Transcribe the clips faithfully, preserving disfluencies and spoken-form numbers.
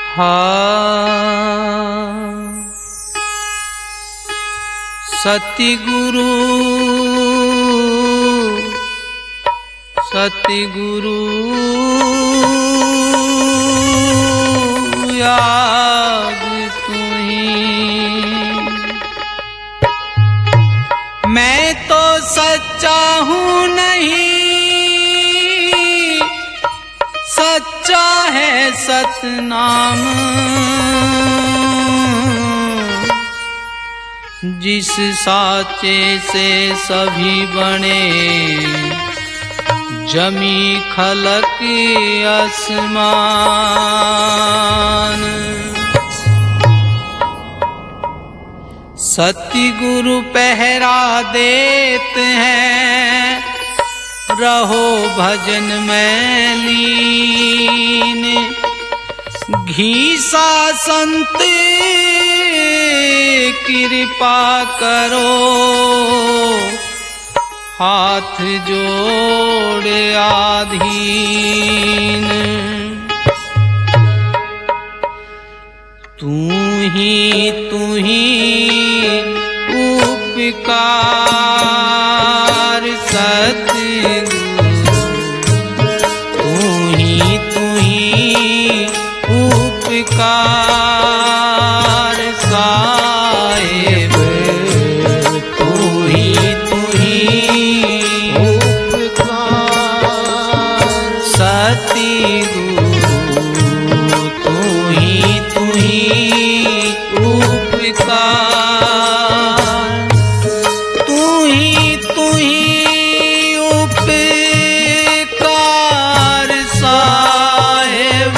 सतगुरु सतगुरु याद तुम्हीं। मैं तो सच्चा हूँ नहीं, सच्चा है सतनाम। जिस साचे से सभी बने, जमी खलक आसमान। सतगुरु पहरा देते हैं, रहो भजन में लीन। घीसा संत कृपा करो, हाथ जोड़े आधीन। तू ही तू ही उपकार सतगुरु, तू ही तू ही उपकार साहिब। तू ही तू ही उपकार सतगुरु, तू ही तू ही उपकार। तू ही तू ही उपकार साहिब।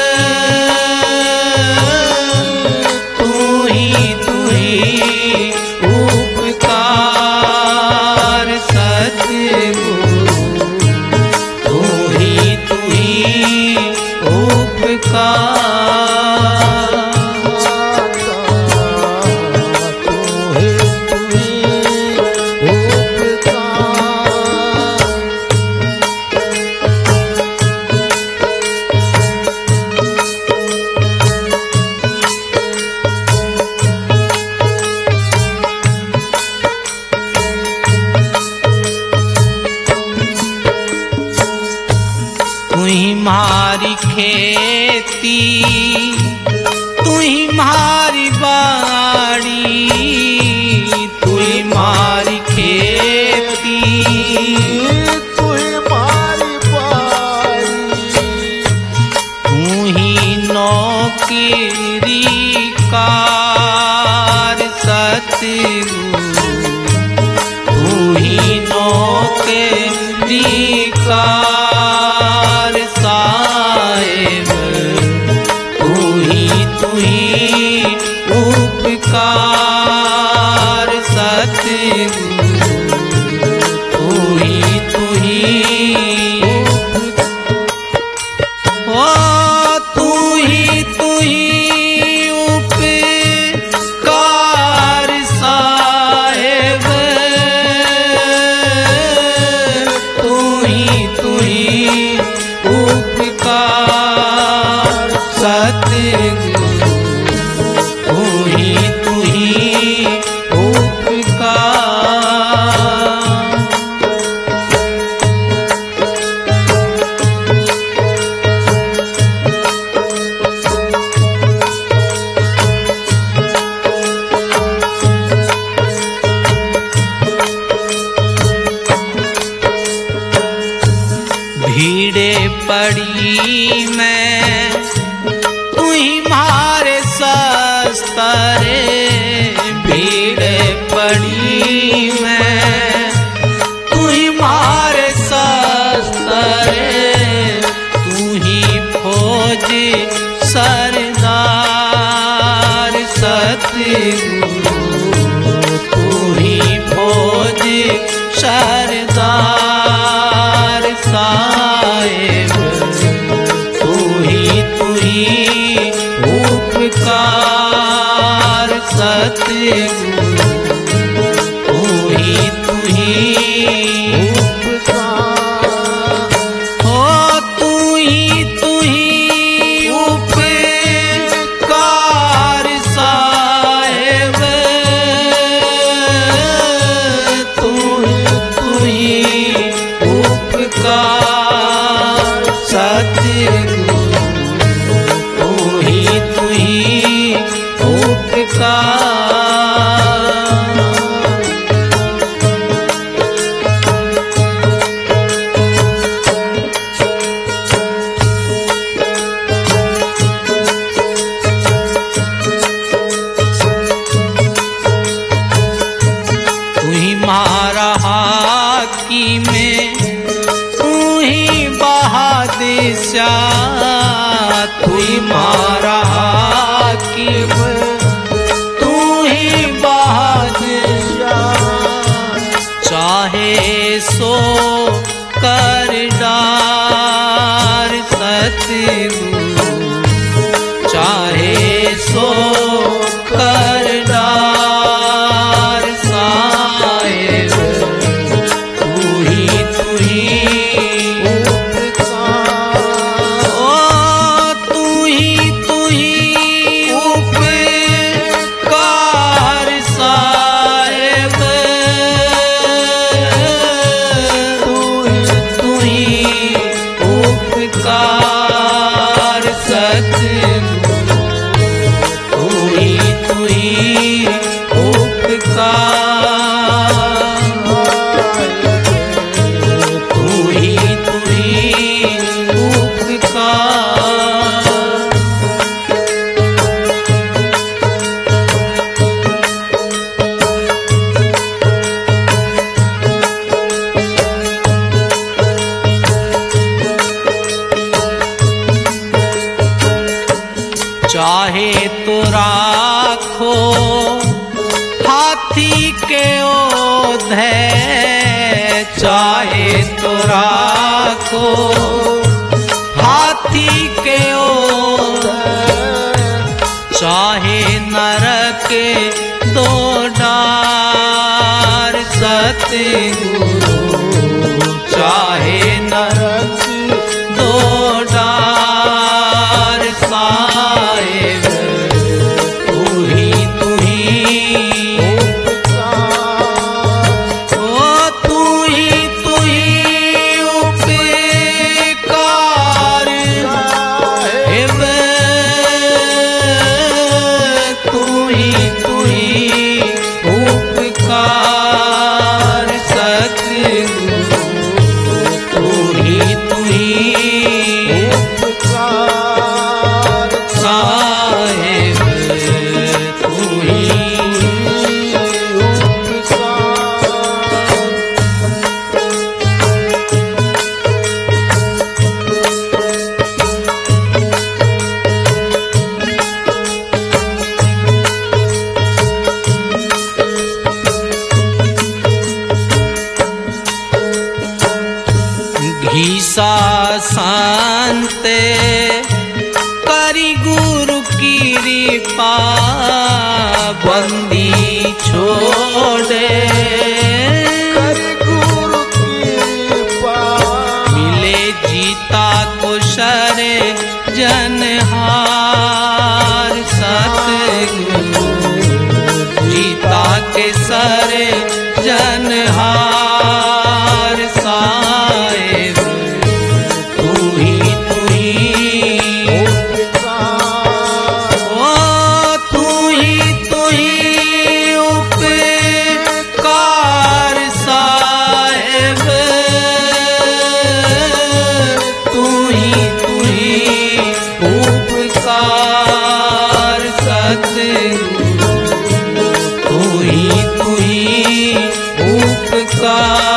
तू ही तू ही उपकार सतगुरु, तू ही तू ही उपकार। तू ही मारी खेती, तू ही मारी बाड़ी। तू ही मारी खेती, तू ही मारी बाड़ी। तू ही नौकरी कार सतगुरु, तू ही नौकरी कार साहिब। तू ही तू ही उपकार सतगुरु, तू ही तू ही ओ तू ही तू ही उपकार साहिब। तू ही तू ही उपकार सतगुरु, तू ही तू ही उपकार। भीड़े पड़ी मैं, तू ही मारे सस्तरे। भीड़े पड़ी मैं, तू ही मारे सस्तरे। तू ही फौज सरदार सतगुरु, तू ही फौज सरदार साहिब। तू ही तू ही उपकार सतगुरु, तू ही तू ही उपकार। हो तू ही तू ही उपकार चाहे सो कर डार साहेब तू ही तू ही ओ तू ही तू ही उपकार साहेब तू ही उपकार सतगुरु तू ही तू ही उपकार तू ही तू ही उपकार चाहे तो राखो हाथी के ओधे चाहे तो राखो हाथी के ओधे चाहे नरक दो डार सतगुरु चाहे नरक दो डार साहेब तू ही तू ही ओ तू ही तू ही उपकार साहेब तू ही तू ही उपकार सतगुरु तू ही तू ही साहेब तू ही घीसा शांते करी गुरु की कृपा बंदी छोड़े करी गुरु कृपा मिले जीता को शरे जनहार सतगुरु जीता के सरे जनहार साहेब तू ही तू ही ओ तू ही तू ही उपकार साहेब तू ही तू ही उपकार सतगुरु तू ही तू ही उपकार